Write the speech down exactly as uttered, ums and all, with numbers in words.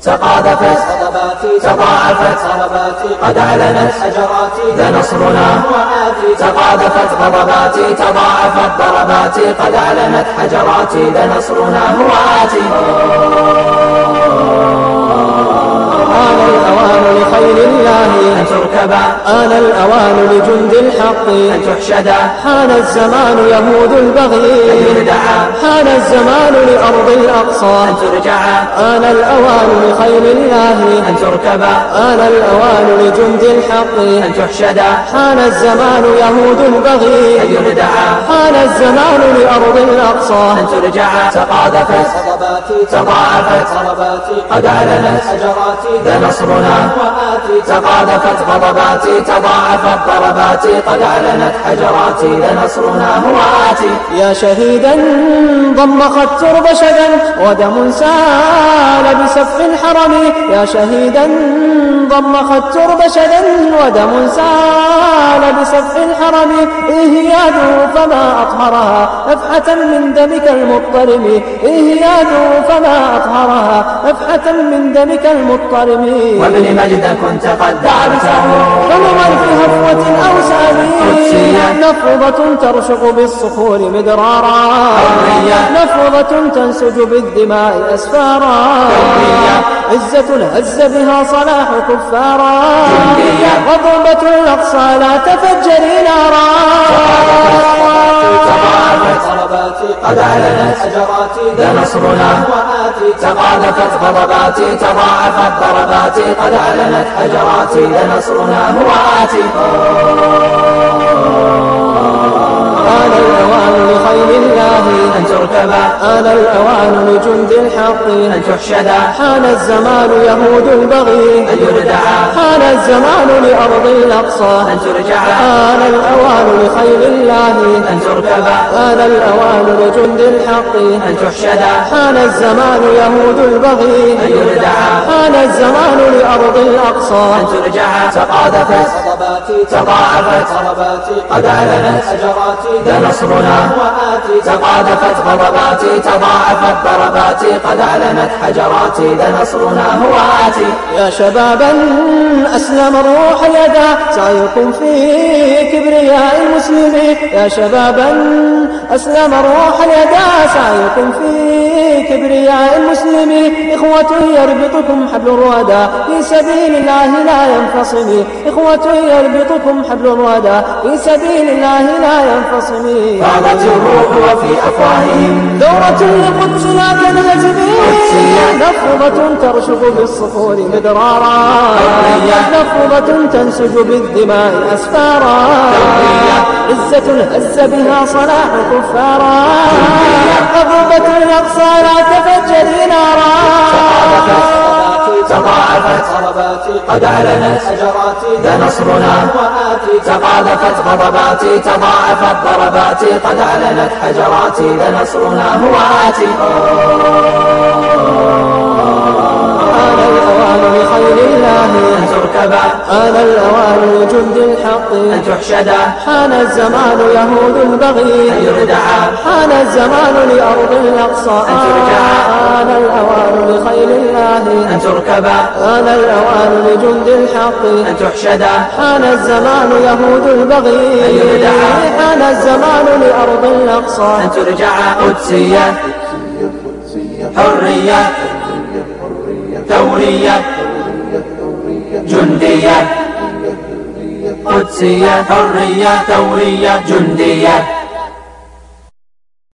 تقاذفت خطباتي تضاعفت ضرباتي قد أعلنت حجراتي ذا نصرنا هو آتي تقاذفت غضباتي تضاعفت ضرباتي قد أعلنت حجراتي ذا نصرنا هو آتي. آن الأوان لخيل الله أن تركبا آن الأوان لجند الحق أن تحشدا حان الزمان يهود البغي أن يردعا حان الزمان لأرض الأقصى أن ترجعا آن الأوان لخيل الله أن تركبا آن الأوان لجند الحق أن تحشدا حان الزمان يهود البغي أن يردعا حان الزمان لأرض الأقصى أن ترجعا تقاذفت خطباتي تضاعفت ضرباتي قد أعلنت حجراتي ذا نصرنا وآتي تقاذفت غضباتي تضاعفت ضرباتي قد أعلنت حجراتي ذا نصرنا هو آتي. يا شهيدا ضمخ الترب شدا ودم سال بسف الحرم يا شهيدا ضمخ الترب شدا ودم سال بسف الحرم إهياده فما أطهرها نفحة من دمك المضطرم إهياده فما أطهرها نفحة من دمك المضطرم وابن مجد كنت قد دعبته فمن في هفوة أو قدسية نفضة ترشق بالصخور مدرارا نفضة تنسج بالدماء أسفارا عزة هز بها صلاح كفارا غضبة الأقصى لا تفجري نارا قد أعلنت حجراتي ذا نصرنا وآتي تقاذفت غضباتي تضاعفت ضرباتي قد أعلنت حجراتي ذا نصرنا هو آتي. آن الأوان لخيل الله أن تركبا آن الأوان لجند الحق أن تحشدا حان الزمان يهود البغي أن يردعا حان الزمان لأرض الأقصى أن ترجعا آن الأوان لخيل الله أن تركبا آن الأوان لجند الحق أن تحشدا حان الزمان يهود البغي أن يردعا حان الزمان لأرض الأقصى أن ترجعا تقاذفت خطباتي تضاعفت ضرباتي قد أعلنت حجراتي ذا نصرنا وآتي تقاذفت غضباتي تضاعفت ضرباتي قد أعلنت حجراتي ذا نصرنا هو آتي. يا شبابا أسلم الروح اليدا سعيكم في كبرياء المسلمين يا شبابا أسلم الروح اليدا سعيكم في كبرياء المسلمين إخوة يربطكم حبل الودى في سبيل الله لا ينفصم إخوة يربطكم حبل الودى في سبيل الله لا ينفصم فاضت الروح وفي أفواههم دورة القدس لا تنهزم نفضة ترشق بالصخور مدرارا نفضة تنسج بالدماء أسفارا عزة هز بها صلاح كفارا غضبة الأقصى لا تفجري نارا تضاعفت ضرباتي قد أعلنت حجراتي ذا نصرنا وآتي تقاذفت غضباتي تضاعفت ضرباتي قد أعلنت حجراتي ذا نصرنا هو آتي. آن الأوان لخيل الله أن تركبا آن الأوان لجند الحق أن تحشدا حان الزمان يهود البغي أن يردعا حان الزمان لأرض الأقصى أن ترجعا آن الأوان لخيل الله أن تركبا آن الأوان لجند الحق أن تحشدا حان الزمان يهود البغي أن يردعا حان الزمان لأرض الأقصى أن ترجعا قدسية حرية ثورية جندية قدسية حرية ثورية جندية.